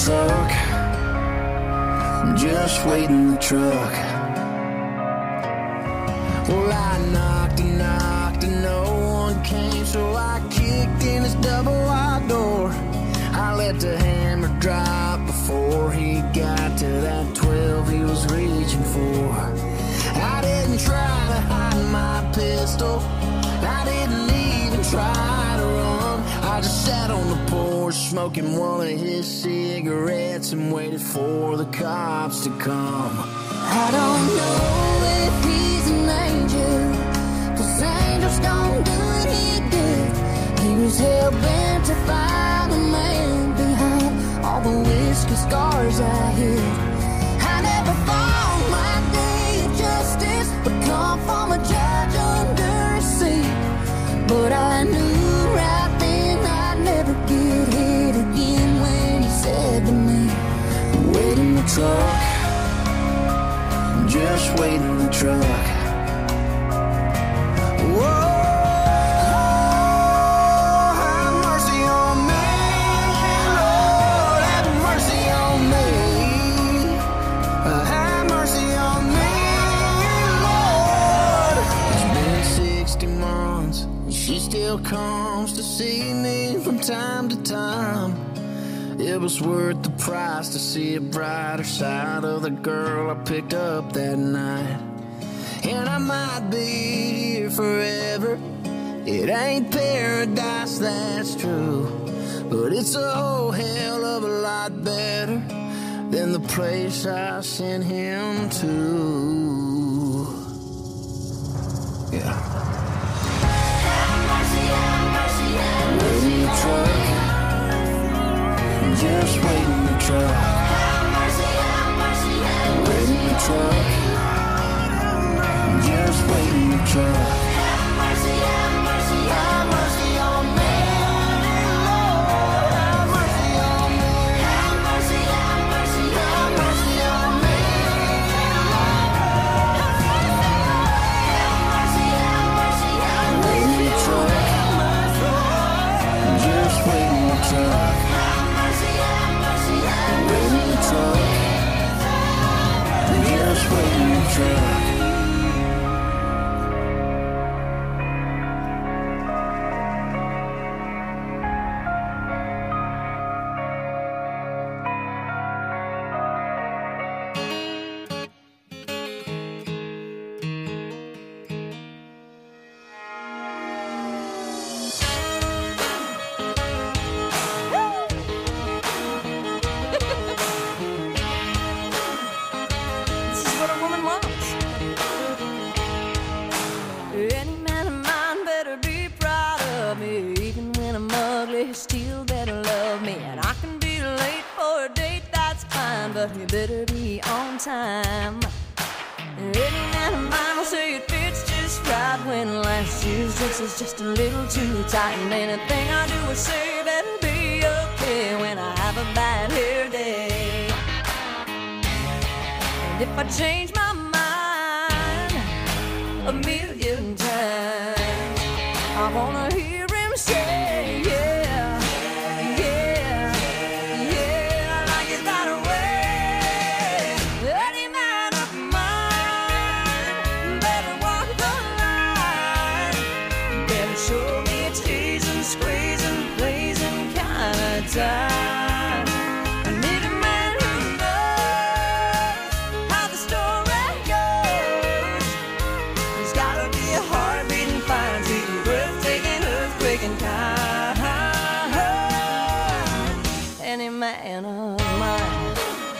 truck, just waiting the truck. Well, I knocked and knocked and no one came, so I kicked in his double wide door. I let the hammer drop before he got to that 12 he was reaching for. I didn't try to hide my pistol, I didn't even try to run. I just sat on the porch smoking one of his cigarettes and waited for the cops to come. I don't know if he's an angel, 'cause angels don't do what he did. He was hell-bent to find the man behind all the whiskey scars I hid. I never thought my day of justice would come from a judge under a seat, but I knew right then I'd never get hit again when he said to me, wait in the truck, just wait in the truck. Whoa, have mercy on me, Lord, have mercy on me. Have mercy on me, Lord. It's been 60 months and she still comes to see me from time to time. It was worth the price to see a brighter side of the girl I picked up that night. And I might be here forever, it ain't paradise, that's true, but it's a whole hell of a lot better than the place I sent him to. Yeah. have mercy, have mercy, have Wait in the truck, just wait in the truck. mercy, have mercy, have Wait in the truck, just wait in the truck. mercy, have mercy, have mercy on me, Lord, have mercy on me, have mercy, have mercy, have mercy on me, have mercy, have mercy, have Wait in the truck, just wait in the truck. mercy, have mercy, have Wait in the truck, just wait in the truck. This is what a woman wants. Any man of mine better be proud of me. Even when I'm ugly, he still better love me. And I can be late for a date, that's fine, but he better be on time. Any man of mine will say it fits just right when last year's dress is just a little too tight. And anything I do or say better be okay when I have a bad hair day. And if I change my mind a million times, I wanna hear him say, yeah, yeah, yeah, I like it that way. Any man of mine better walk the line, better show me a teasing, squeezing, pleasing kind of time. I need a man who knows how the story goes. There's gotta be a heart beating fine, sweet, breathtaking, earthquaking kind. Any man of mine.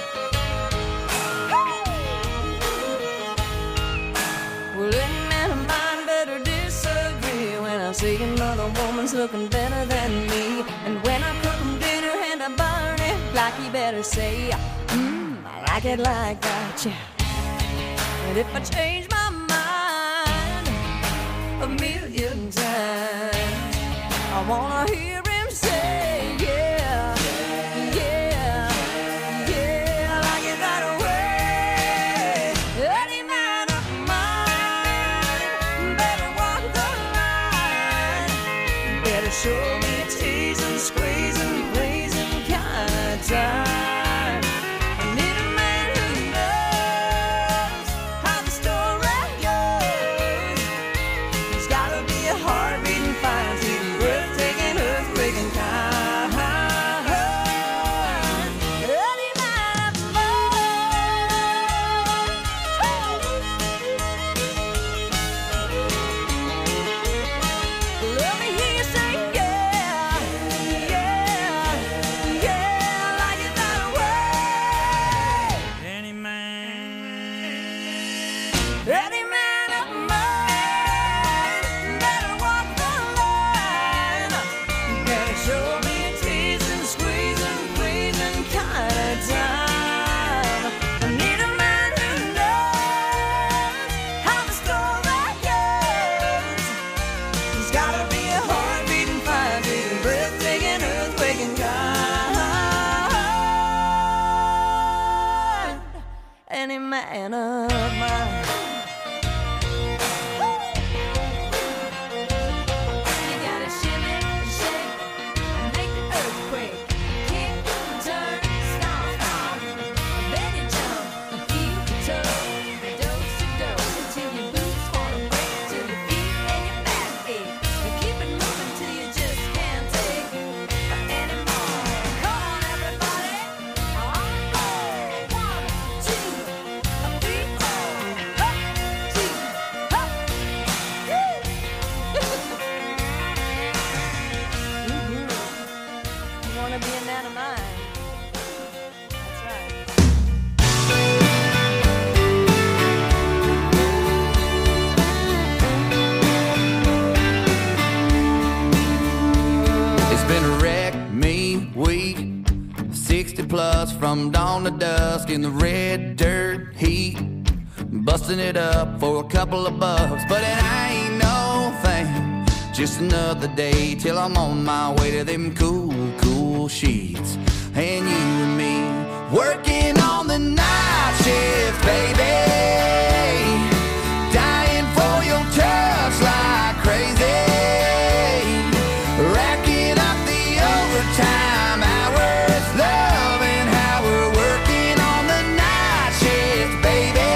Well, any man of mine better disagree when I see another woman's looking better than me. And when I cook him dinner and I burn it, like he better say, I like it like that, yeah. And if I change my mind a million times, I wanna hear him say, yeah, yeah, yeah, I like it that way. Any man of mine better walk the line, better show me a teasing, squeezing, blazing kind of time. man of mine. You gotta shimmy and shake and make the earthquake. Kick, turn, stomp, stomp. Then you jump and keep your toe. Dose to dose until your boots wanna break, till your feet and your back ache. And keep it moving till you just can't take anymore. Come on, everybody. On the floor. 1, 2, 3, 4. Up, 2, up. You wanna be a man of mine? That's right. It's been a wreck, me, week 60 plus from dawn to dusk in the red dirt heat, busting it up for a couple of bucks. But it ain't no thing, just another day till I'm on my way to them cool, cool sheets. And you and me working on the night shift, baby, dying for your touch like crazy, racking up the overtime hours, loving how we're working on the night shift, baby.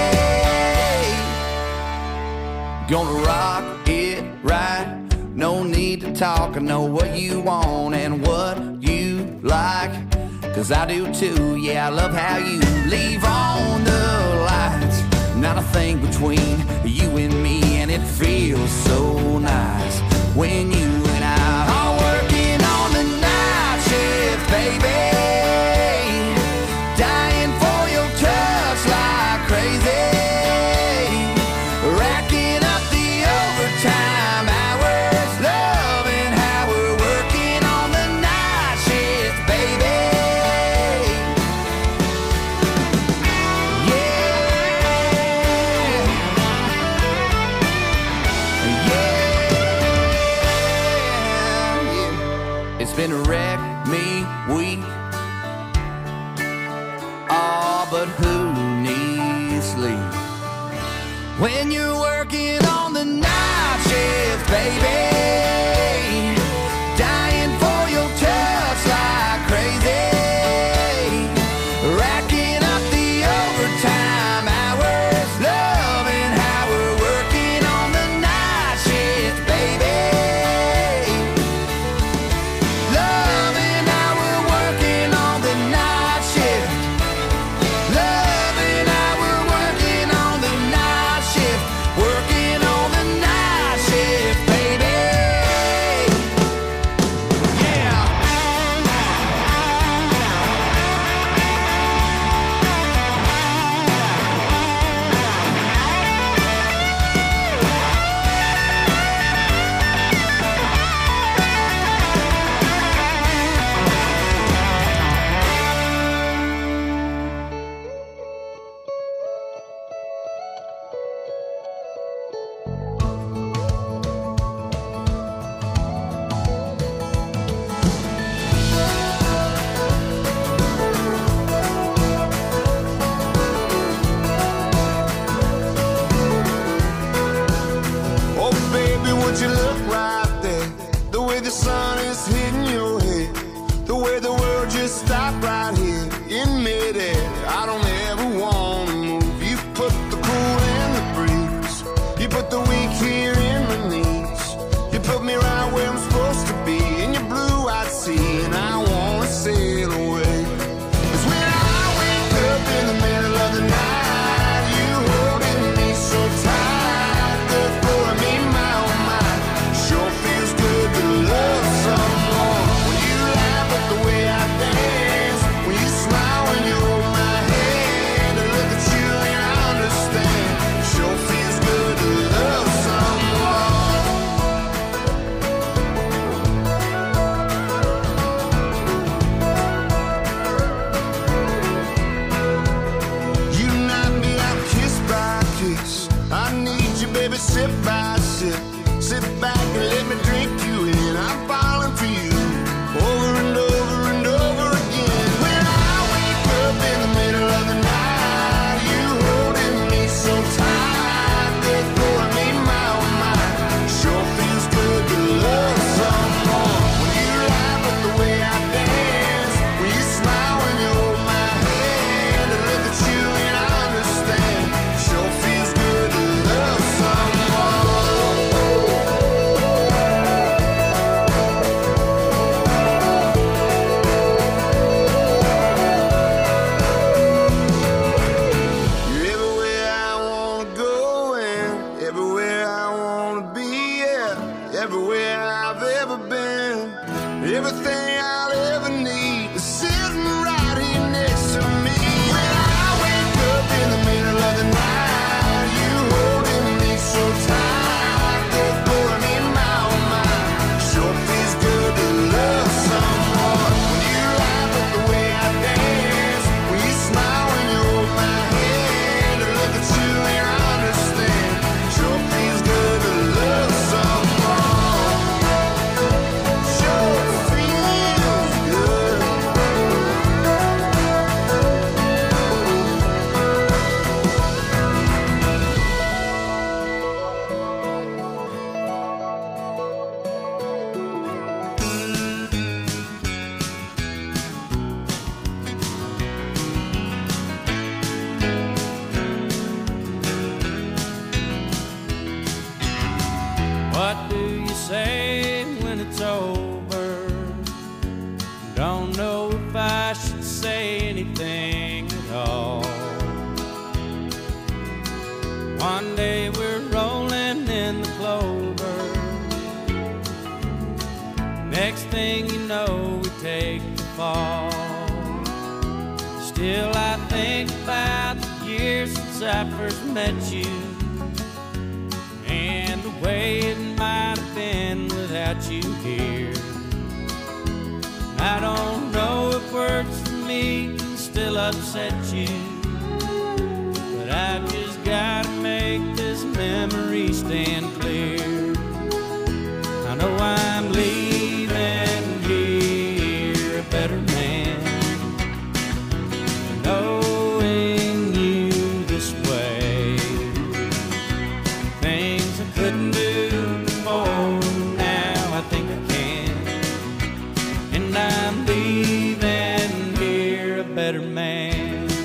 Gonna rock it right, no need to talk, I know what you want and what you like, 'cause I do too, yeah, I love how you leave on the lights. Not a thing between you and me, and it feels so nice when you and I are working on the night shift, baby, dying for your touch like crazy, racking up the overtime hours, loving how we're working on the night shift, baby. It's been a wreck, me, week. Oh, but who needs sleep when you're working on the night shift, baby, dying for your touch like crazy, racking up the overtime hours, loving how we're working on the night shift, baby. Loving how we're working on the night shift. Loving how we're working on the night shift. Working on the night shift, baby. Yeah. Oh, baby, would you look right there? The way the sun is hitting your head, the way the world just stopped right here in midair. I don't ever want to move. You put the cool in the breeze. You put the weak here in my knees. You put me right where I'm supposed to be in your blue-eyed sea, and I want to sail away. 'Cause when I wake up in the middle of the night, you holding me so tight, the floor of me, my oh my, sure feels good to love someone. When you laugh at the way I dance, when you smile when you hold my hand, and look at you and I understand, sure feels good to love someone. You knock me out kiss by kiss. I need you, baby, sip by sip. Sit back and let me drink you in. I'm falling for you over and over and over again. When I wake up in the middle of the night, you holding Everything I'll ever need is sitting right here next to me. When I wake up in the middle of the night, you holding me so tight, they're blowing in my mind. Sure feels good to love someone. When you laugh at the way I dance, when you smile when you hold my hand, and look at you and I understand. Sure feels good to love someone. Sure feels good. What do you say when it's over? Don't know if I should say anything at all. One day we're rolling in the clover. Next thing you know, we take the fall. Still I think about the years since I first met you, and the way it might have been without you here. I don't know if words for me can still upset you, but I've just gotta make this memory stand clear. I know I'm leaving here a better man, knowing you this way. Things I couldn't do before, now I think I can. And I'm leaving here a better man.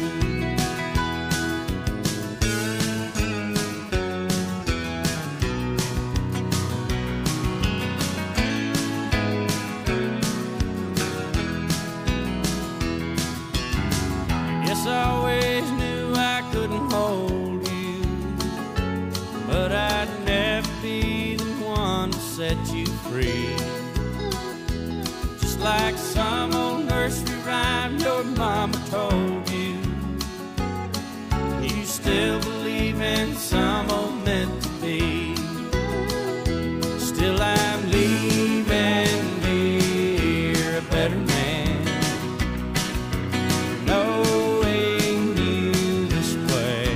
Yes, I always knew I couldn't hold you, but I'd never be the one to set you free. Just like some old nursery rhyme your mama told you, you still believe in some old meant to be. Still I'm leaving here a better man, knowing you this way.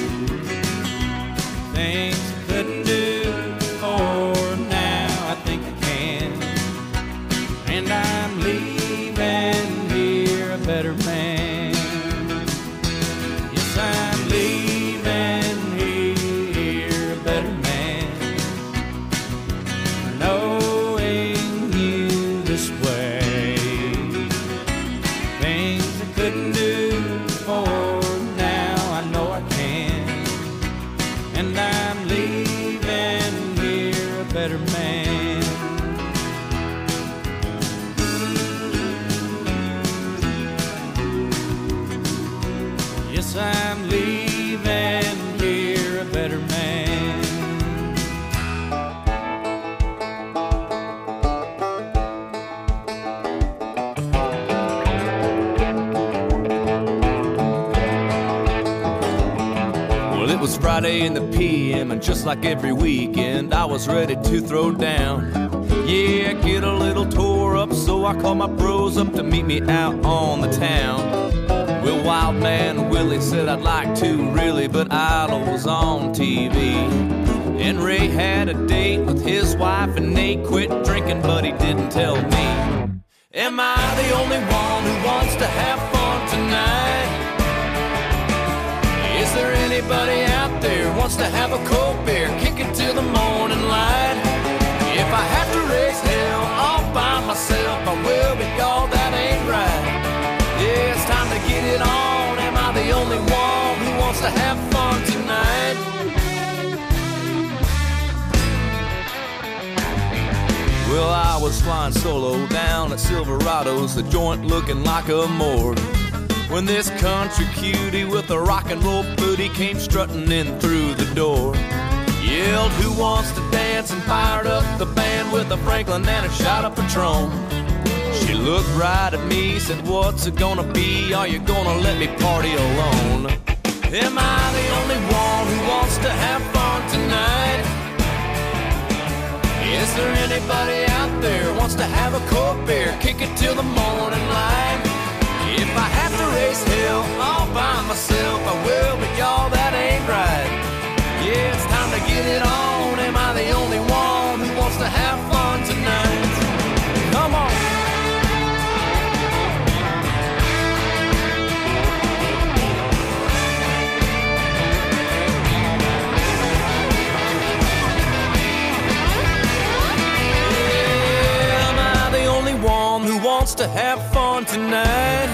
Things I couldn't do before, now I think I can. And I'm leaving here a better man. Yes, I'm leaving here a better man, knowing you this way. Things I couldn't do before, now I know I can. And I'm leaving here a better man. Yes, I'm leaving here a better man. Well, it was Friday in the PM, and just like every weekend, I was ready to throw down. Yeah, get a little tore up, so I called my bros up to meet me out on the town. Well, Wild Man Willie said I'd like to really, but Idol was on TV. And Ray had a date with his wife, and Nate quit drinking, but he didn't tell me. Am I the only one who wants to have fun tonight? Is there anybody out there who wants to have a cold beer, kick it till the morning light? If I have to raise hell all by myself, I will, but y'all, that ain't right. Yeah, it's time to get it on. Am I the only one who wants to have fun tonight? Well, I was flying solo down at Silverado's, the joint looking like a morgue, when this country cutie with a rock and roll booty came strutting in through the door. Yelled, who wants to dance, and fired up the band with a Franklin and a shot of Patron. She looked right at me, said, what's it gonna be? Are you gonna let me party alone? Am I the only one who wants to have fun tonight? Is there anybody out there wants to have a cold beer, kick it till the morning light? If I have to raise hell all by myself, I will, but y'all, that ain't right. Yeah, it's time to get it on. Am I the only one who wants to have fun tonight? Come on. Yeah, am I the only one who wants to have fun tonight?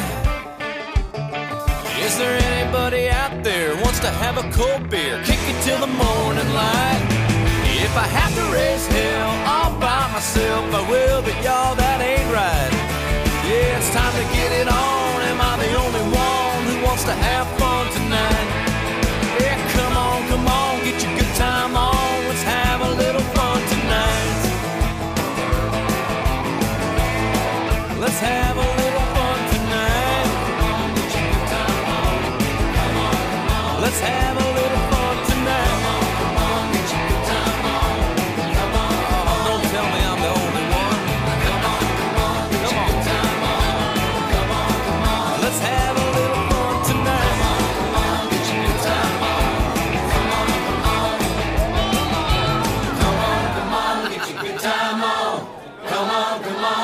Is there anybody out there wants to have a cold beer, kick it till the morning light? If I have to raise hell all by myself, I will, but y'all, that ain't right. Yeah, it's time to get it on. Am I the only one who wants to have fun tonight? Yeah, come on, get your good time on. Let's have a little fun tonight. Let's have a little fun tonight. Let's have a little fun tonight. Come on, get your good time on. Come on, don't tell me I'm the only one. Come on, get your good time on. Come on, let's have a little fun tonight. Come on, get your good time on. Come on, get your good time on. Come on.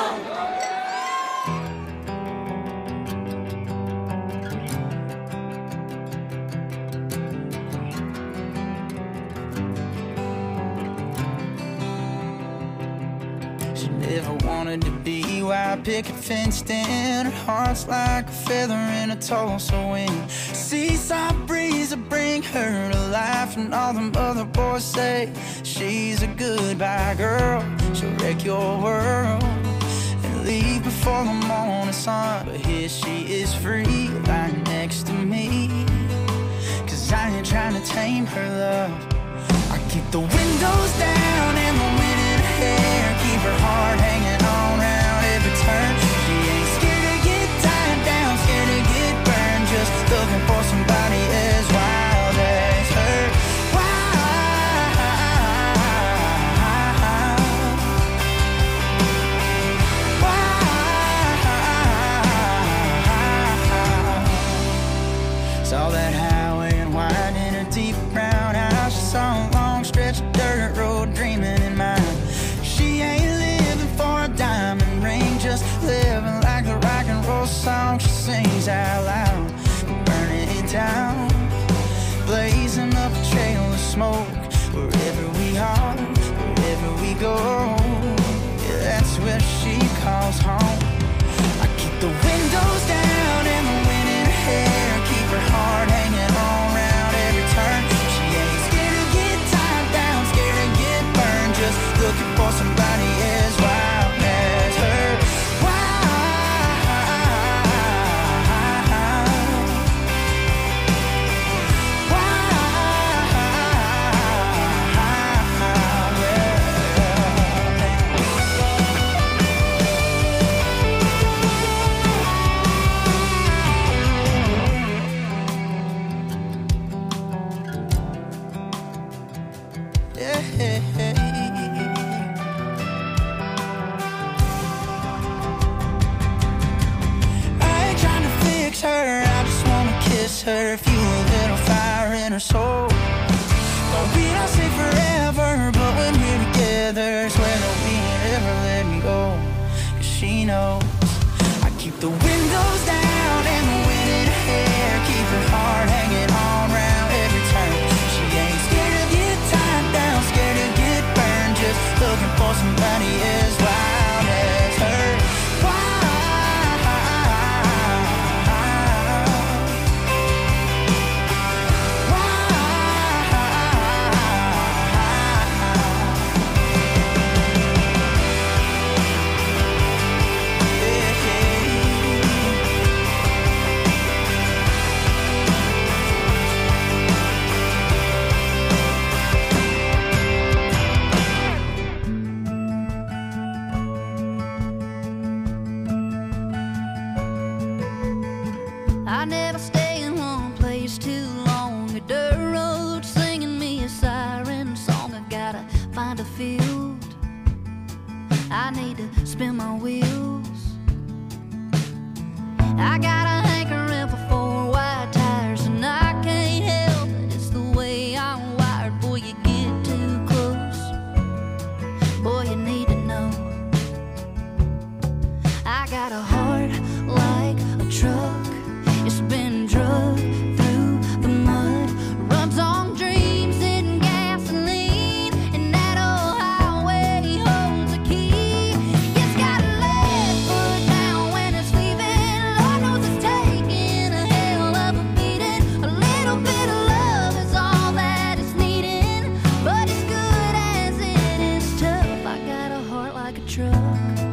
Never wanted to be wild picket fenced in. Her heart's like a feather in a Tulsa wind. Seaside breeze will bring her to life, and all them other boys say she's a goodbye girl. She'll wreck your world and leave before the morning sun. But here she is free, lying next to me, 'cause I ain't trying to tame her love. I keep the windows down and the wind in her hair, keep her heart hanging on round every turn. She ain't scared to get tied down, scared to get burned, just looking for somebody as wild as her. Saw that highway and wide in her deep brown eyes. She saw a long stretch of dirt road dreaming in mind. She ain't living for a diamond ring, just living like the rock and roll song she sings out loud. Burning it down, blazing up a trail of smoke. Wherever we are, wherever we go, yeah, that's where she calls home. I keep the windows down and the wind in her hair, keep her heart hanging on round every turn. She ain't scared to get tied down, scared to get burned, just looking for somebody as wild as her. Her, fuel a little fire in her soul. But we don't say forever, but when we're together, swear that we ain't ever let me go. 'Cause she knows I keep the windows down and the wind in her hair, keep her heart hanging on round every turn. She ain't scared to get tied down, scared to get burned, just looking for somebody as wild as her. gotta find a field. I need to spin my wheels. I got a hankering for 4 wide tires, and I can't help it, it's the way I'm wired. Boy, you get too close, boy, you need to know. I got a heart like a truck, it's been drugged through the mud, runs on dreams and gasoline, and that old highway holds a key. It's got a left foot down when it's leaving. Lord knows it's taking a hell of a beating. A little bit of love is all that it's needing, but as good as it is tough, I got a heart like a truck.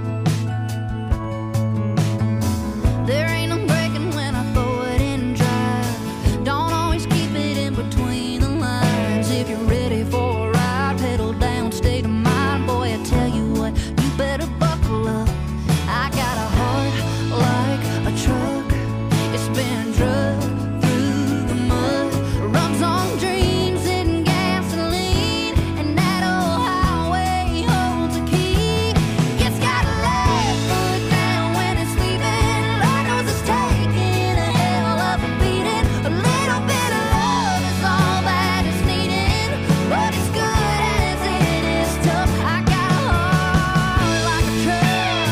There ain't no breaking when I throw it in drive. Don't always keep it in between the lines. If you're ready for a ride, pedal down, state of mind. Boy, I tell you what, you better buckle up. I got a heart like a truck, it's been drugged through the mud, runs on dreams and gasoline, and that old highway holds a key. It's got a left foot down when it's leaving. Lord knows it's taking a hell of a beating. A little bit of love is all that it's needing, but as good as it is tough, I got a heart like a truck.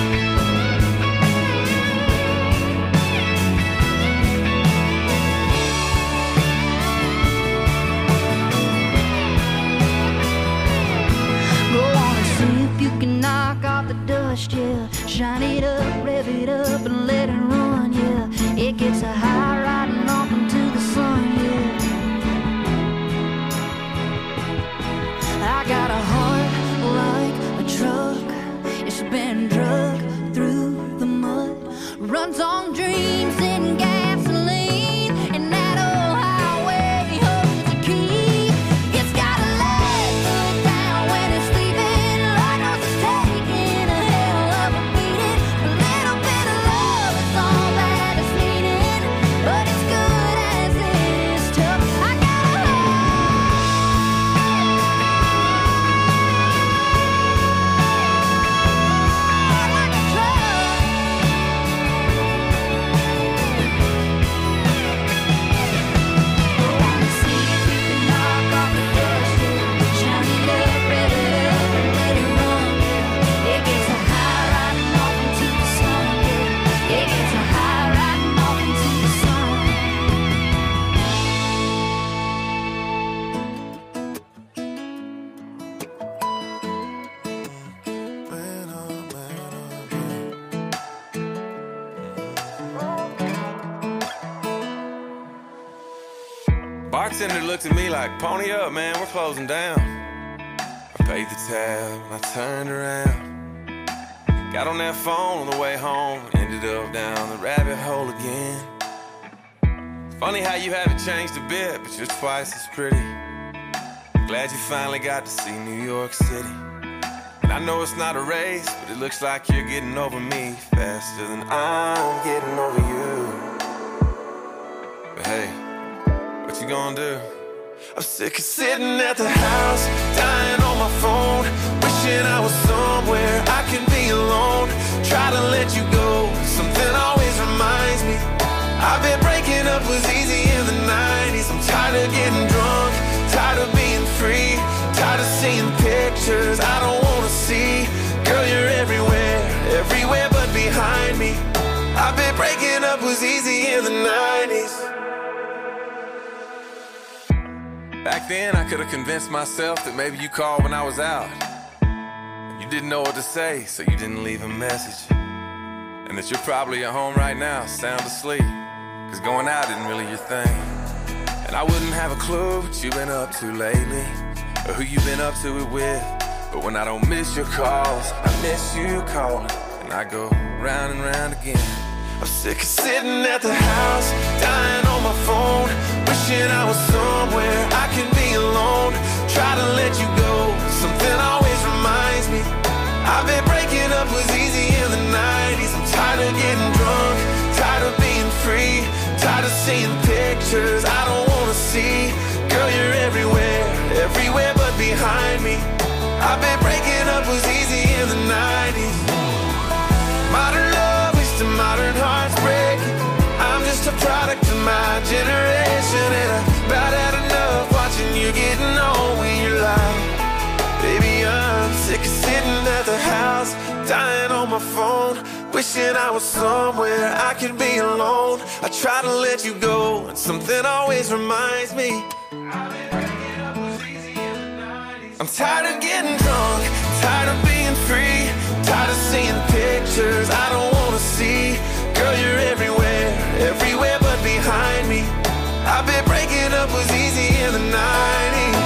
Go on and see if you can knock off the dust, yeah. Shine it up, rev it up, and let it run, yeah. It gets a high riding off into the sun, yeah. I got a heart like a truck, it's been drugged through the mud, runs on dreams and gasoline, and that old highway holds a key. It's got a left foot down when it's leaving. Lord knows it's taking a hell of a beating. A little bit of love is all that it's needing, but as good as it is tough, I got a heart like a truck. Go on and see if you can knock off the dust, yeah. Shine it up, rev it up, and let it run, yeah. It gets a high riding off into the sun, yeah. It gets a high riding off into the sun. Bartender looked at me like, pony up, man, we're closing down. I paid the tab and I turned around. Got on that phone on the way home, ended up down the rabbit hole again. Funny how you haven't changed a bit, but you're twice as pretty. Glad you finally got to see New York City. And I know it's not a race, but it looks like you're getting over me faster than I'm getting over you. But hey, what you gonna do? I'm sick of sitting at the house, dying on my phone, wishing I was somewhere I can be alone. Try to let you go, something always reminds me. I've been breaking up was easy in the 90s. I'm tired of getting drunk, tired of being free, tired of seeing pictures I don't wanna see. Girl, you're everywhere, everywhere but behind me. I've been breaking up was easy in the 90s. Back then, I could have convinced myself that maybe you called when I was out. You didn't know what to say, so you didn't leave a message. And that you're probably at home right now, sound asleep, 'cause going out isn't really your thing. And I wouldn't have a clue what you've been up to lately, or who you've been up to it with. But when I don't miss your calls, I miss you calling, and I go round and round again. I'm sick of sitting at the house, dying on my phone, wishing I was somewhere I can be alone. Try to let you go, something always reminds me. I've been breaking up was easy in the 90s. I'm tired of getting drunk, tired of being free, tired of seeing pictures I don't wanna see. Girl, you're everywhere, everywhere but behind me. I bet breaking up was easy in the 90s. Modern love is to modern hearts breaking. I'm just a product of my generation, and I about had enough watching you getting on when you're lying. Baby, I'm sick of sitting at the house, dying on my phone, wishing I was somewhere I could be alone. I try to let you go, and something always reminds me I'm tired of getting drunk, tired of being free, tired of seeing pictures I don't wanna see. Girl, you're everywhere, everywhere but behind me. I bet breaking up was easy in the 90s.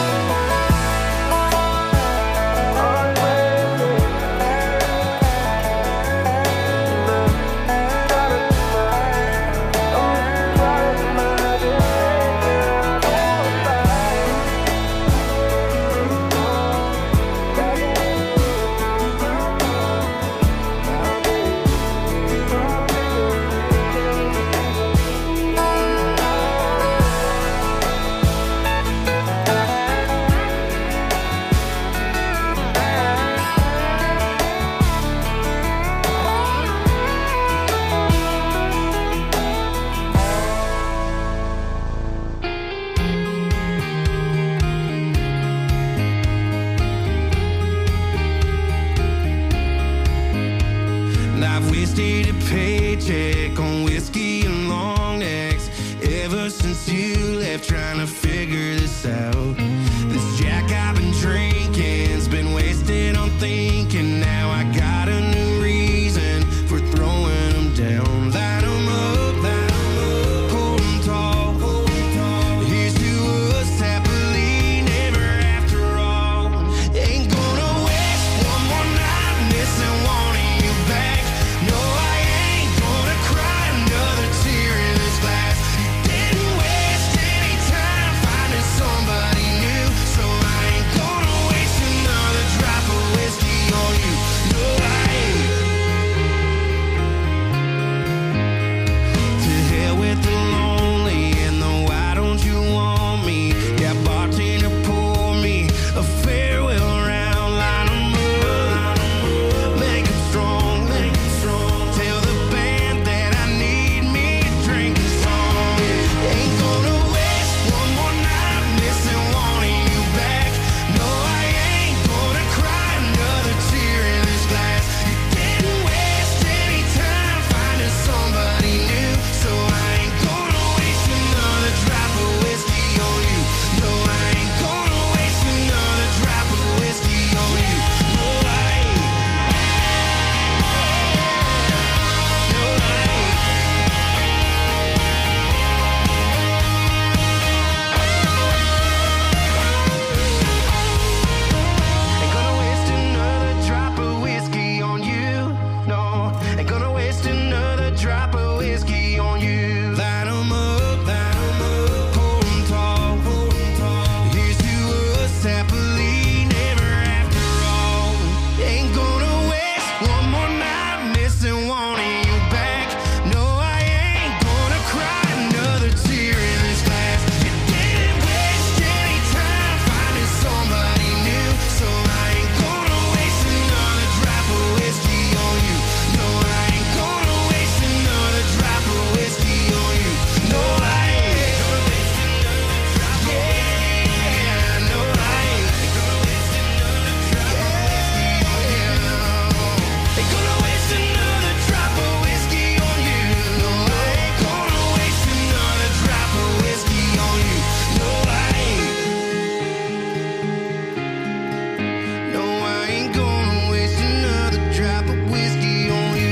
Paycheck on whiskey and long necks. Ever since you left, trying to figure this out. This Jack I've been drinking's been wasted on thinking. Now I got a new reason for throwing them down. Line 'em up, hold 'em tall. Here's to us happily never after all. Ain't gonna waste one more night missing wanting you back. No, I ain't gonna cry another tear in this glass. Didn't waste any time finding somebody new, so I ain't gonna waste another drop of whiskey on you. No, I ain't. To hell with the lonely and the why don't you want me? Yeah, bartender, pour me a farewell round. Line 'em up, make 'em strong. Tell the band that I need me a drink and song. Ain't gonna waste one more night missing wanting you back. No, I ain't gonna cry another tear in this glass. You didn't waste any time finding somebody new, so I ain't gonna waste another drop of whiskey on you. No, I ain't gonna waste another drop of whiskey on you. No, I ain't. No, I ain't. Ain't gonna waste another drop of whiskey on you. No, ain't gonna waste another drop of whiskey on you. Line 'em up, hold 'em tall. Here's to us happily never after all. Ain't gonna waste one more night missing wanting you back. No, I ain't gonna cry another tear in this glass. You didn't waste any time finding somebody new, so I ain't gonna waste another drop of whiskey on you. No, I ain't gonna waste another drop of whiskey on you. No, I ain't. Yeah, no, I ain't. Ain't gonna waste another drop of whiskey on you. No, I ain't gonna waste another drop of whiskey on you. No, I ain't. No, I ain't gonna waste another drop of whiskey on you.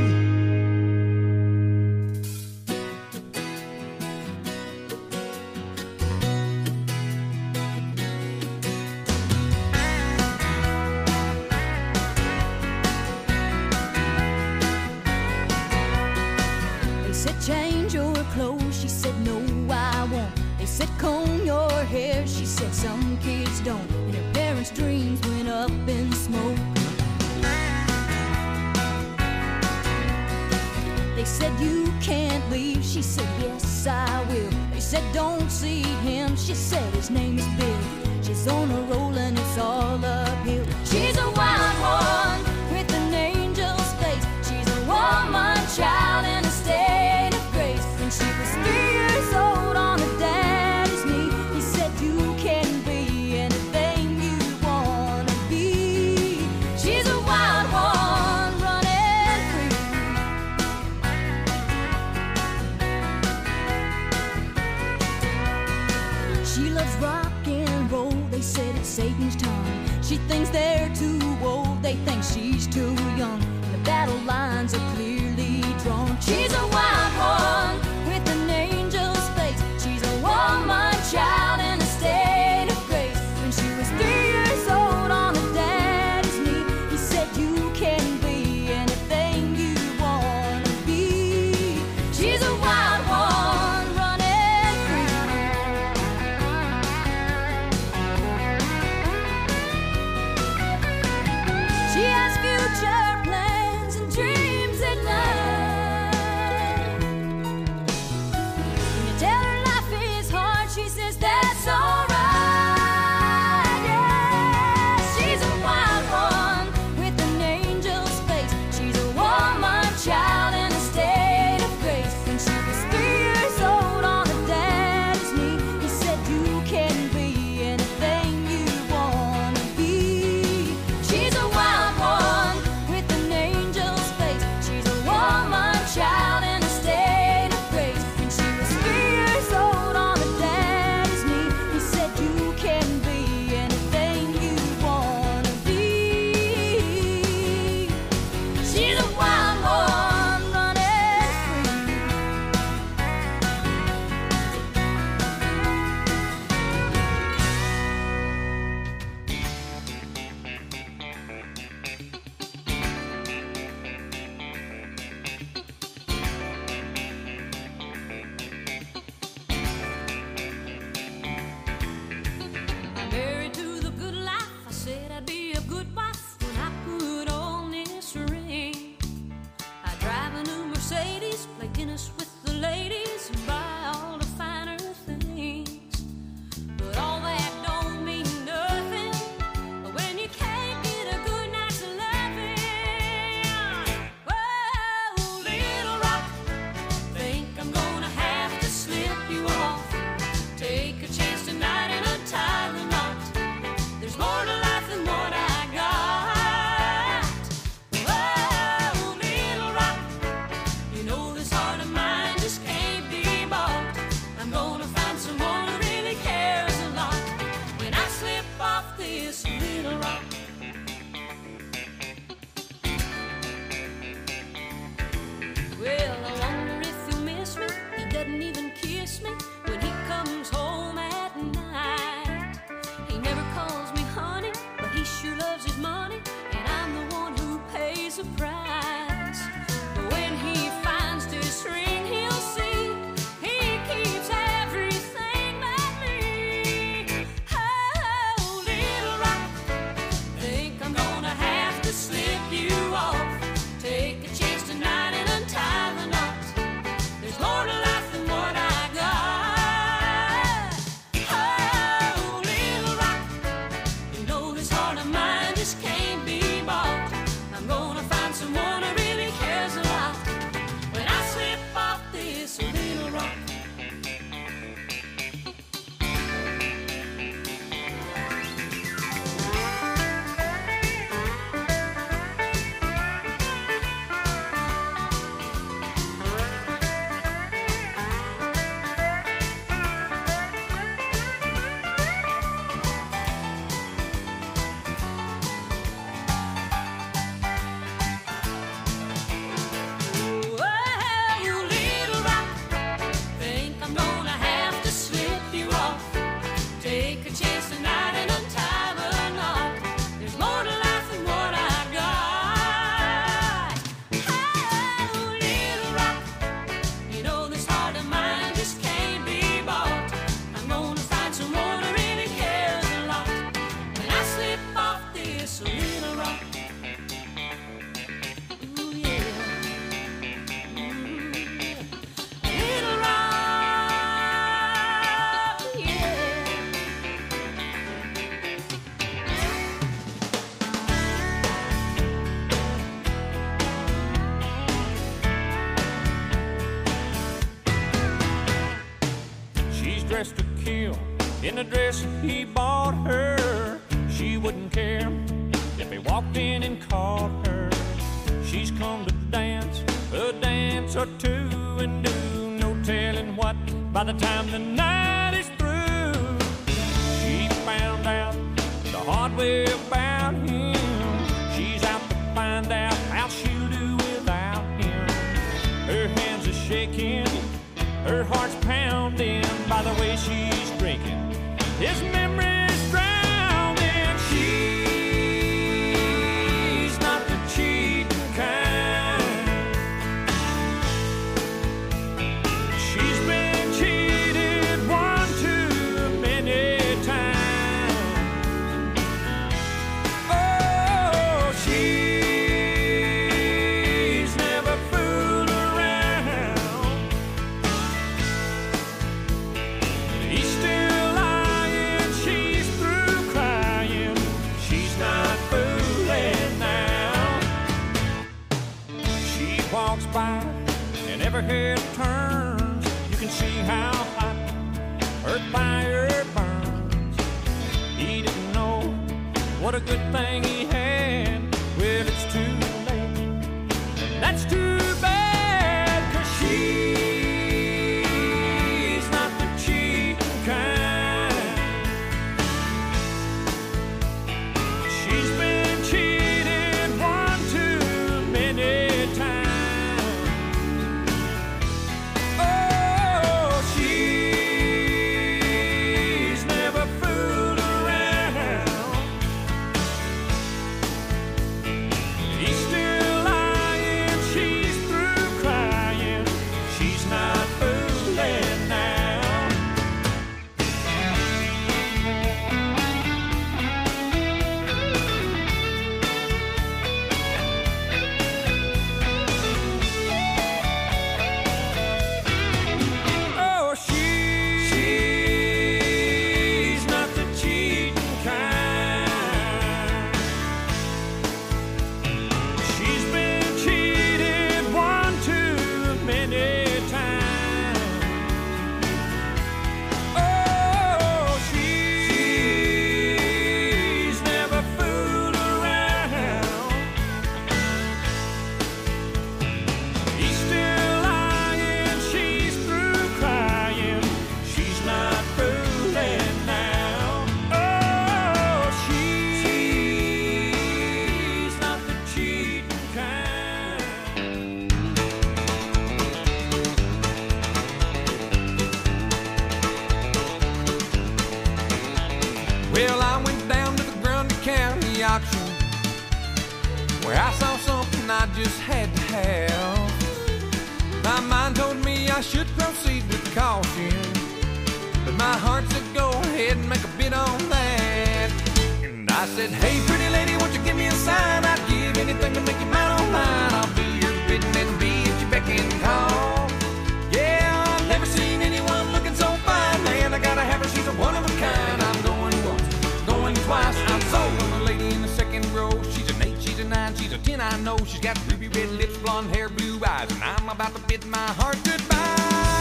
They said change your clothes, she said no I won't. They said comb your hair, she said some kids don't. And her parents' dreams went up in smoke. They said you can't leave, she said yes I will. They said don't see him, she said his name is Bill. She's on a roll and it's all uphill. She thinks they're too old, they think she's too young. The battle lines are clearly drawn. She's a wild one with an angel's face. She's a woman child in a state of grace. When she was 3 years old on her daddy's knee, he said you can be anything you wanna be. She's a wild one running free. She has future plans and dreams at night. When you tell her life is hard, she says that's alright. Yeah, she's a wild one with an angel's face. She's a woman child in a state of grace. When she was 3 years old on her daddy's knee, he said you can be anything you wanna be. She's a wild one with an angel's face. She's a woman child in a state of grace. When she was 3 years old on her daddy's knee, he said you can be anything you wanna be. She's a wild one running free. I'm married to the good life. I said I'd be a good wife when I put on this ring. I drive a new Mercedes, play tennis with the ladies, and buy all the finer things. But all that don't mean nothing when you can't get a good night's loving. Whoa, little rock, think I'm gonna have to slip you off. Take a chance tonight and untie the knot. There's more to life than what I got. Whoa, little rock, you know this heart of mine just can't be bought. I'm gonna find someone who really cares a lot when I slip off this little rock. Well, I wonder if you'll miss me. He doesn't even kiss me when he comes home at night. He never calls me honey, but he sure loves his money, and I'm the one who pays the price. When he finds this ring, he'll see he keeps everything but me. Oh, little rock, think I'm gonna have to slip you off. Take a chance tonight and untie the knot. There's more to life than what I got. Oh, little rock, you know this heart of mine just can't be bought. I'm gonna find someone who really cares a lot when I slip off this little rock. Whoa, little rock, think I'm gonna have to slip you off. Take a chance tonight and untie the knot. There's more to life than what I got. Oh, little rock, you know this heart of mine just can't be bought. I'm gonna find someone who really cares a lot when I slip off this little rock. Ooh, yeah. Little rock, yeah. She's dressed to kill in the dress he bought her. She wouldn't care if he walked in and caught her. She's come to dance a dance or two and do no telling what by the time the night is through. She found out the heart way about him. She's out to find out how she'll do without him. Her hands are shaking, her heart's pounding by the way she's drinking. His memory's drowning. She's not the cheating kind. She's been cheated one too many times. Oh, she's never fooled around. He's still lying, she's through crying. She's not fooling now. She walks by and every head turns. You can see how hot her fire burns. He didn't know what a good thing he had. Well, it's too late. That's too bad, 'cause she's not the cheating kind. She's been cheated one too many times. Oh, she's never fooled around. He's still lying, she's through crying. She's not fooling now. Oh, she's not the cheating kind. She's been cheated one too many times. Oh, she's never fooled around. He's still lying, she's through crying. She's not fooling now. Oh, she's not the cheating kind. Well, I went down to the Grundy County auction where I saw something I just had to have. My mind told me I should proceed with caution, but my heart said go ahead and make a bid on that. And I said, hey, pretty lady, won't you give me a sign? I'd give anything to make you mine on mine. I'll do your bidding and be at your beck and call. Yeah, I've never seen anyone looking so fine. Man, I gotta have her, she's a one of a kind. I'm going once, going twice. I'm sold on the lady in the second row. She's an 8, she's a 9, she's a 10, I know. She's got ruby red lips, blonde hair, blue eyes, and I'm about to bid my heart goodbye.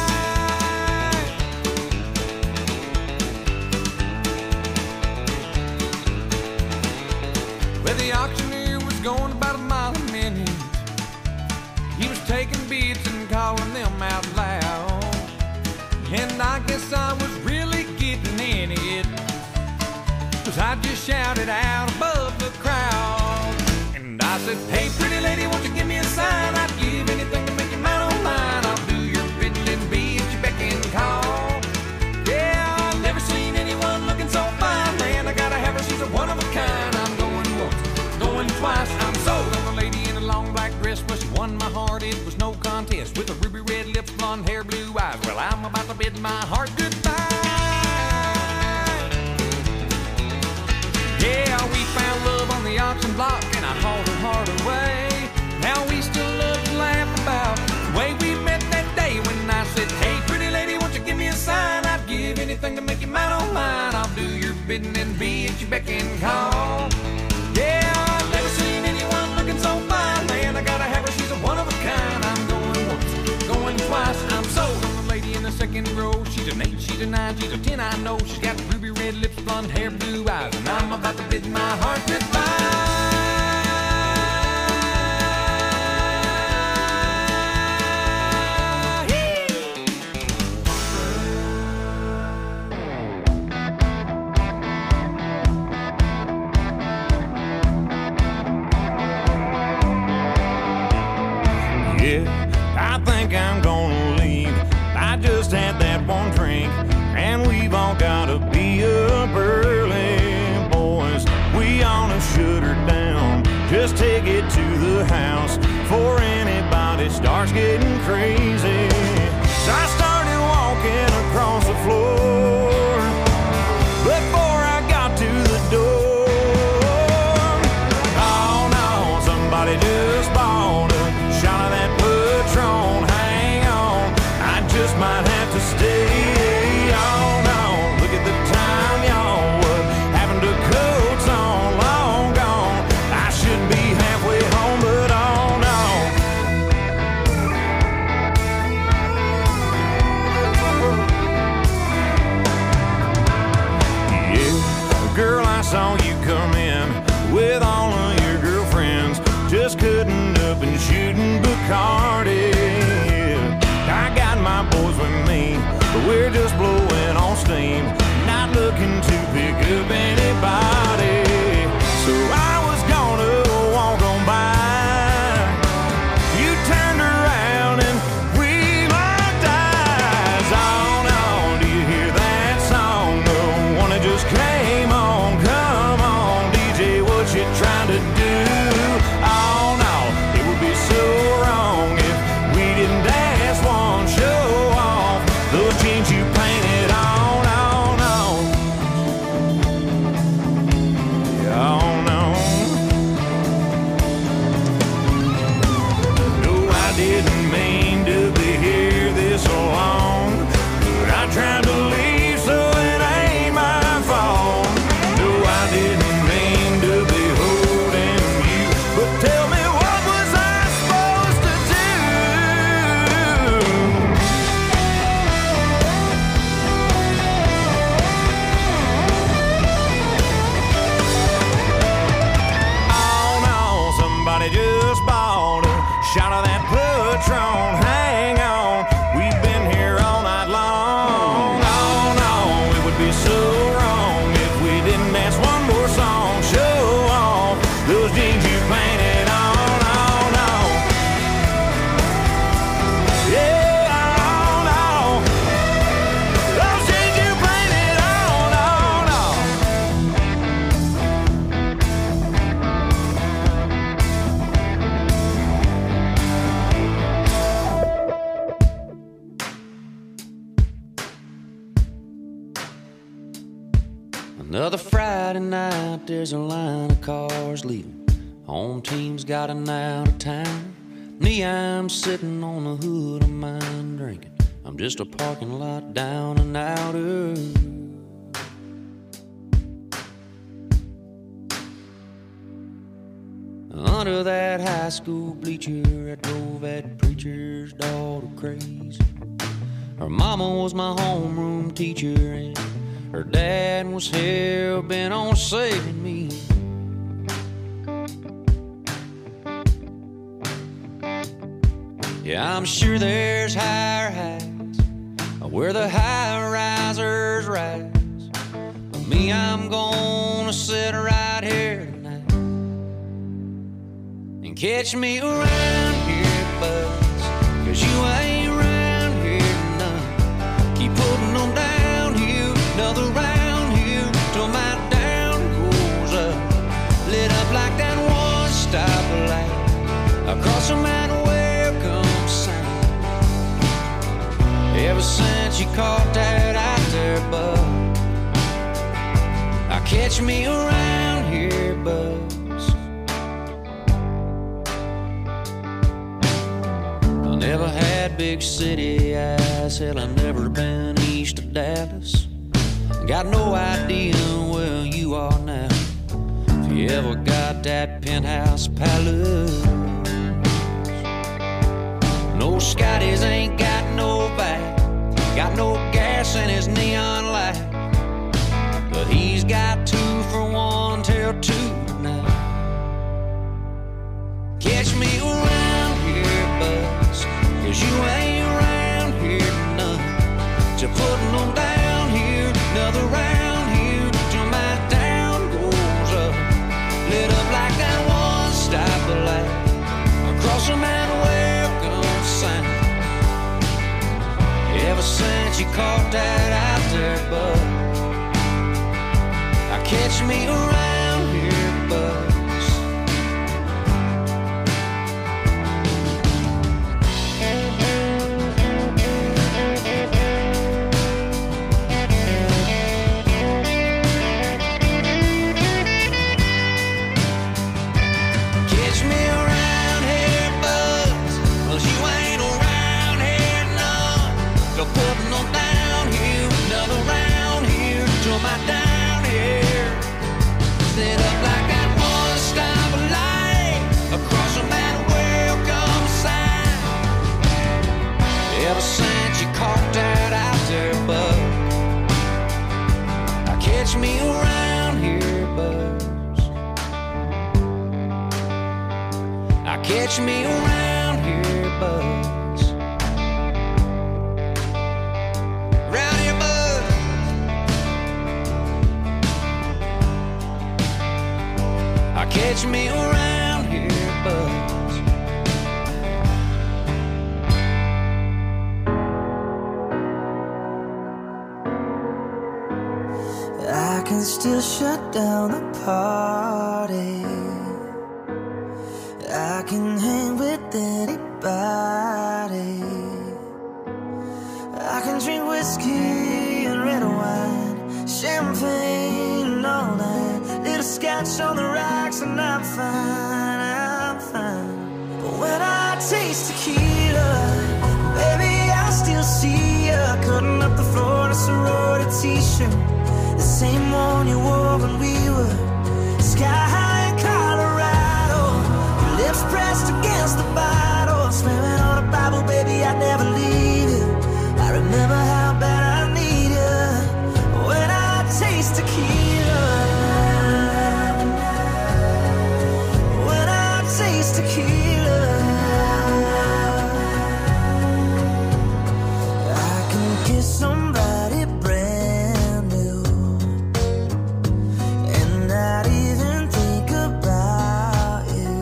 Well, the auctioneer was going about a mile a minute. He was taking bids and calling them out loud. And I guess I was really getting in it, 'cause I just shouted out above the crowd. And I said, hey, pretty lady, won't you give me a sign? I'd give anything to make you mine on mine. I'll do your bidding and be at your beck and call. Yeah, I've never seen anyone looking so fine. Man, I gotta have her, she's a one of a kind. I'm going once, going twice. I'm sold on the lady in a long black dress. Well, she won my heart, it was no contest. With the ruby red lips, blonde hair, blue eyes. Well, I'm about to bid my heart goodbye. Yeah, we found love on the auction block, and I hauled her heart away. Now we still love to laugh about the way we met that day when I said, hey, pretty lady, won't you give me a sign? I'd give anything to make you mine on mine. I'll do your bidding and be at your beck and call. Yeah, I've never seen anyone looking so fine. Man, I gotta have her, she's a one of a kind. I'm going once, going twice. I'm sold on the lady in the second row. She's an 8, she's a 9, she's a 10, I know. She's got ruby red lips, blonde hair, blue eyes, and I'm about to bid my heart goodbye. Yeah, I think I'm gonna leave. I just had that one drink, and we've all gotta be up early, boys. We ought to shut her down, just take it to the house before anybody starts getting crazy. So I started walking across the floor before I got to the door. Oh no, somebody just bought a shot of that Patron. Hang on, I just might have to stay. Oh no, look at the time, y'all. What happened to coats on? Long gone. I should be halfway home, but oh no. Yeah, girl, I saw you come in with all of your girlfriends, just cutting up and shooting Bacardi. I got my boys with me, but we're just blowing on steam, not looking to pick up anybody. So I was gonna walk on by. You turned around and we locked eyes. Oh no, do you hear that song? The one that just came on. Come on, DJ, what you trying to do? Oh no, it would be so wrong if we didn't dance one, show off those jeans you painted on. Oh no, oh no. No, I didn't mean to be here this long, but I tried to leave, so it ain't my fault. No, I didn't mean to be holding you, but tell me, what was I supposed to do? Oh no, somebody just bought a shot of that Patron. Hang on, we've been here all night long. Oh no, it would be so wrong if we didn't dance one more song. Show off those jeans you painted on. Oh no, yeah, oh no, those jeans you painted on. Oh no. Another Friday night, there's a line of cars leaving. Home team's got an out of town. Me, I'm sitting on the hood of mine drinking. I'm just a parking lot down and outer. Under that high school bleacher, I drove that preacher's daughter crazy. Her mama was my homeroom teacher, and her dad was hell-bent on saving me. Yeah, I'm sure there's higher heights where the high-risers rise. But me, I'm gonna sit right here tonight and catch me around here, buzz, 'cause you ain't around here none. Keep putting them downhill, another round here till my down goes up, lit up like that one stoplight across from that welcome sign. Ever since you caught that out there, bud, I catch me around here, buzz. I never had big city eyes, hell, I've never been east of Dallas. Got no idea where you are now, if you ever got that penthouse palace. No, Scotty's ain't got no back, got no gas in his neon light, but he's got 2 for 1 till 2 tonight. Catch me around here, buzz, 'cause you ain't around here none. So putting them down here, another round here till my down goes up, lit up like that one stoplight across from that welcome since you caught that out there bug. Catch me around here, bugs. Catch me around here, bugs. 'Cause you ain't around here none. Go putting them down here, another round here, till my down here. Set up like that one stop light across from that welcome sign. Ever since you caught that out there bug, catch me around here, bugs. Catch me around here, bugs. Round here, bugs. Catch me around here, bugs. I can still shut down the party. I can hang with anybody. I can drink whiskey and red wine, champagne and all that. Little scotch on the rocks and I'm fine, I'm fine. But when I taste tequila, baby, I still see ya cutting up the floor in a sorority t-shirt, the same one you wore when we were sky high in Colorado. Your lips pressed against the bottle, swearing on a Bible, baby, I'd never leave you. I remember how bad I need you. When I taste tequila, when I taste tequila, I can kiss somebody brand new and not even think about you.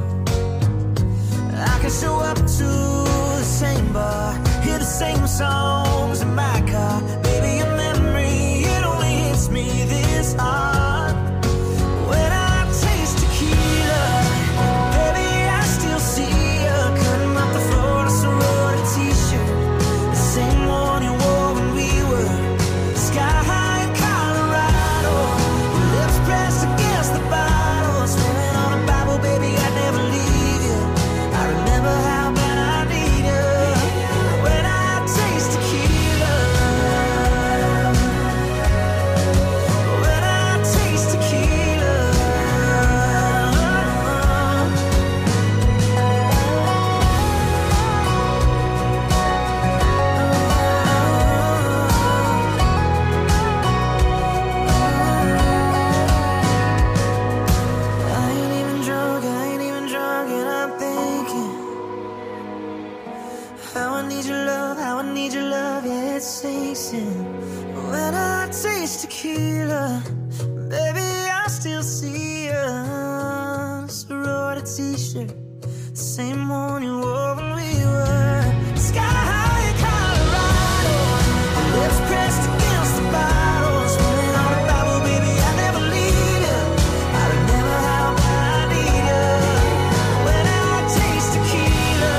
I can show up to the same bar, hear the same songs in my car. Baby, your memory, it only hits me this hard. When I taste tequila, baby, I still see you cutting up the floor in a sorority t-shirt, the same one you wore when we were sky high in Colorado. Your lips pressed against the bottle, swearing on a Bible, baby, I'd never leave you. I remember how bad I need you. When I taste tequila, when I taste tequila, I ain't even drunk, and I'm thinking how I need your love, how I need your love, yeah, it sinks in. When I taste tequila, baby, I still see you. Sorority t-shirt, the same one you wore when we were sky high in Colorado. Lips pressed against the bottle, swearing on a Bible, baby, I never leave you. I remember how bad I need you. When I taste tequila,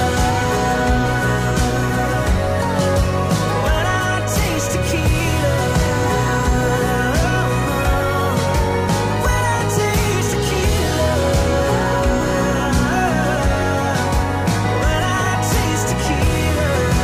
when I taste tequila, when I taste tequila, when I taste tequila.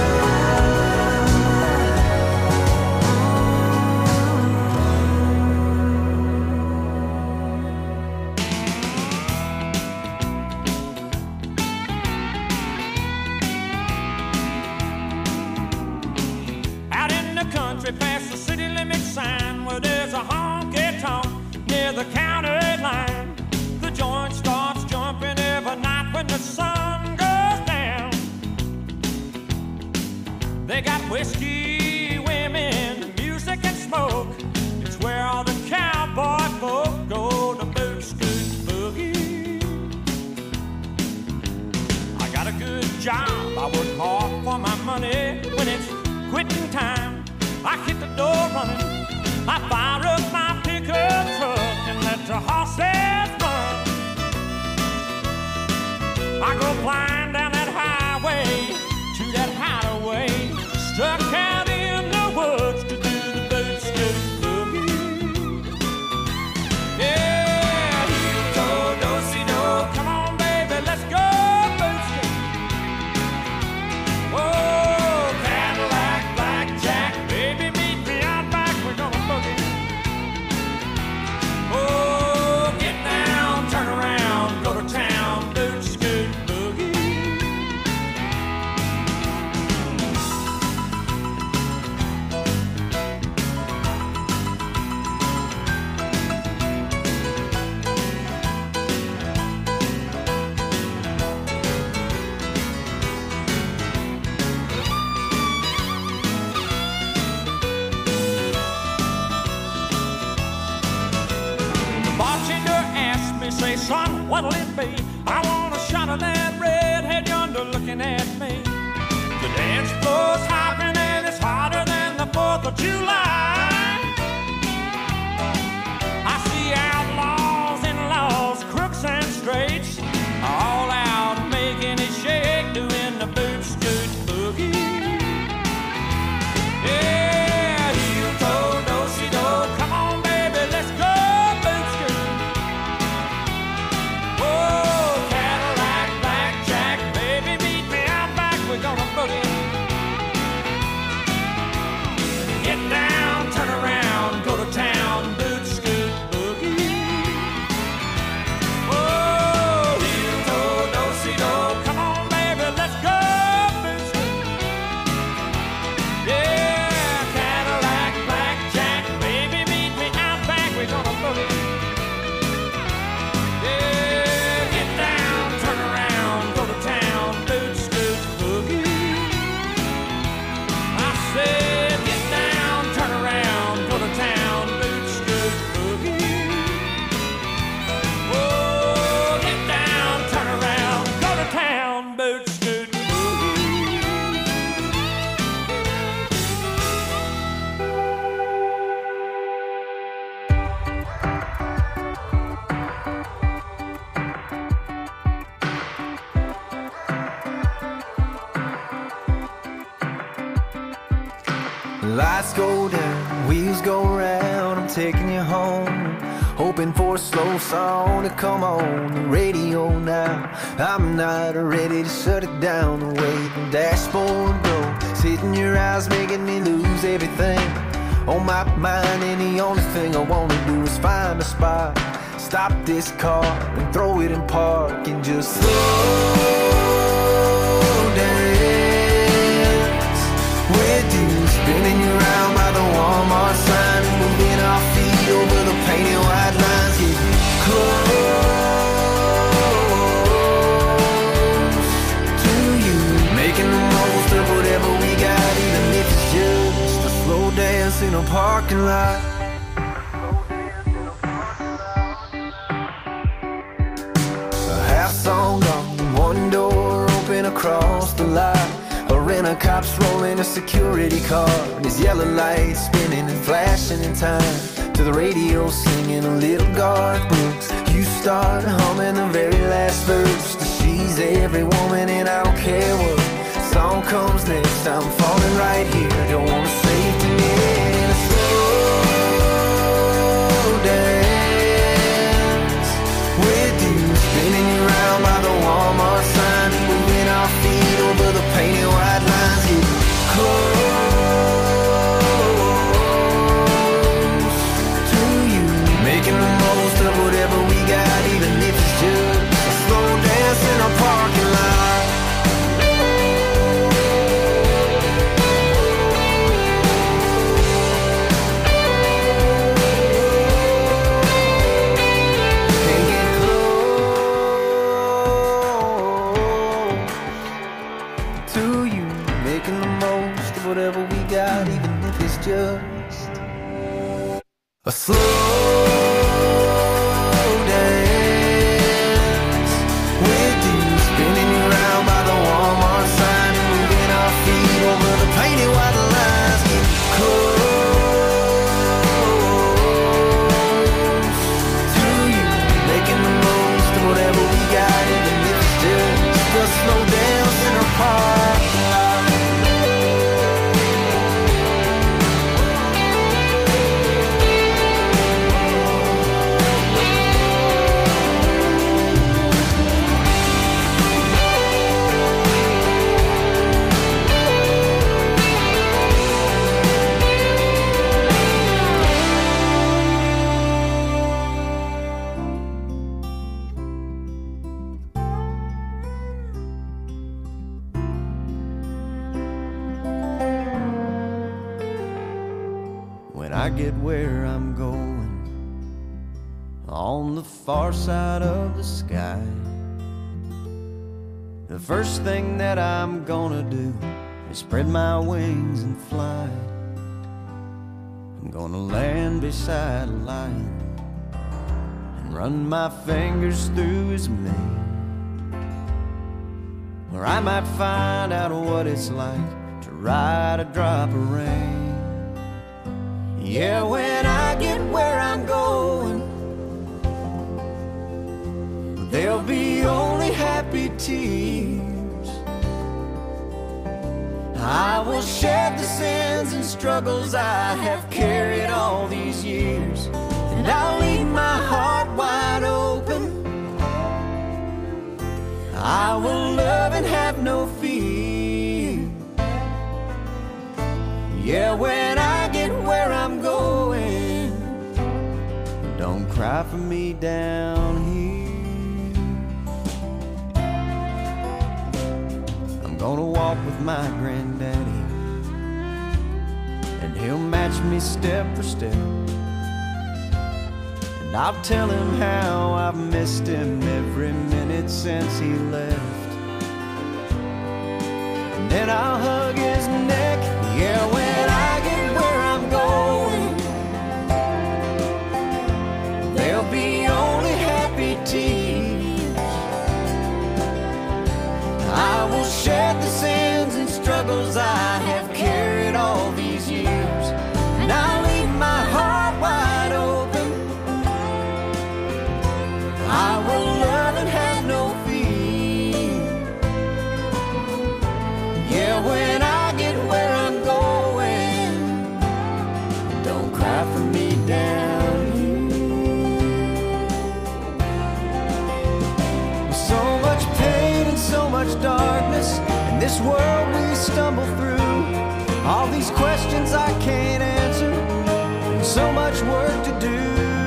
Out in the country past the city limit sign where there's a honky-tonk near the county line. The joint starts jumping every night when the sun goes down. They got whiskey, women, music and smoke. It's where all the cowboy folk go to boot, scoot, boogie. I got a good job, I work hard for my money. When it's quitting time, I hit the door running. I fire up my pickup truck and let the horses run. I go flying down that highway to that hideaway, stuck out in the woods to do the boot scoot boogie. Yeah, heel toe, do-si-do, come on baby, let's go boot scoot. Oh, Cadillac, blackjack, baby meet me out back, we're gonna boogie. Oh, get down, turn around, go to town, boot scoot boogie. The bartender asked me, say, son, what'll it be? I want a shot of that redhead yonder looking at me. The dance floor's hopping and it's hotter than the 4th of July. I see outlaws and laws, crooks and straights, all out making it shake, doing the boot scoot boogie. Yeah, heel toe, do-si-do, come on baby, let's go boot scoot. Oh, Cadillac, blackjack, baby meet me out back, we're gonna boogie. Get down, turn around, go to town, boot scoot boogie. Oh, heel toe, do-si-do, come on baby, let's go boot scoot. Yeah, Cadillac, blackjack, baby meet me out back, we're gonna boogie. Yeah, get down, turn around, go to town, boot scoot boogie. I said, get down, turn around, go to town, boot scoot boogie. Oh, get down, turn around, go to town, boot scoot boogie. Lights go down, wheels go round, I'm taking you home. Hoping for a slow song to come on the radio now. I'm not ready to shut it down the way the dashboard goes. Hitting your eyes, making me lose everything on my mind. And the only thing I wanna do is find a spot, stop this car and throw it in park and just slow dance with you. Spinning you around by the Walmart sign, moving our feet over the painted white lines, getting close to you, making the most of whatever we got, even if it's just a slow dance in a parking lot. A half song gone, one door open across the lot. A rent-a-cop's rolling a security car, and his yellow lights spinning and flashing in time to the radio singing a little Garth Brooks. You start humming the very last verse. She's every woman and I don't care what song comes next. I'm falling right here, don't wanna save to end. A slow dance with you, spinning you around by the Walmart sign, moving our feet over the painted white lines, getting close to you, making the most of whatever we got, even if it's just a slow dance in a parking lot. I get where I'm going, on the far side of the sky, the first thing that I'm gonna do is spread my wings and fly. I'm gonna land beside a lion and run my fingers through his mane, or I might find out what it's like to ride a drop of rain. Yeah, when I get where I'm going, there'll be only happy tears. I will shed the sins and struggles I have carried all these years, and I'll leave my heart wide open. I will love and have no fear. Yeah, when I get where I'm going, don't cry for me down here. I'm gonna walk with my granddaddy, and he'll match me step for step, and I'll tell him how I've missed him every minute since he left. And then I'll hug his neck. Yeah, when I get where I'm going, there'll be only happy tears. I will shed the sins and struggles I have carried all these years, and I'll leave my heart wide open. I will love and have no fear. Yeah, when I get where I'm going, don't cry for me down here. So much pain and so much darkness in this world we stumble through. All these questions I can't answer, and so much work to do.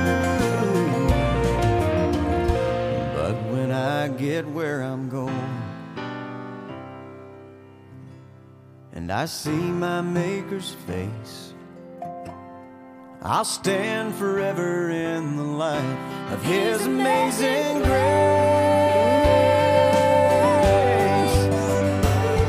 But when I get where I'm going, and I see my Maker's face, I'll stand forever in the light of His amazing grace.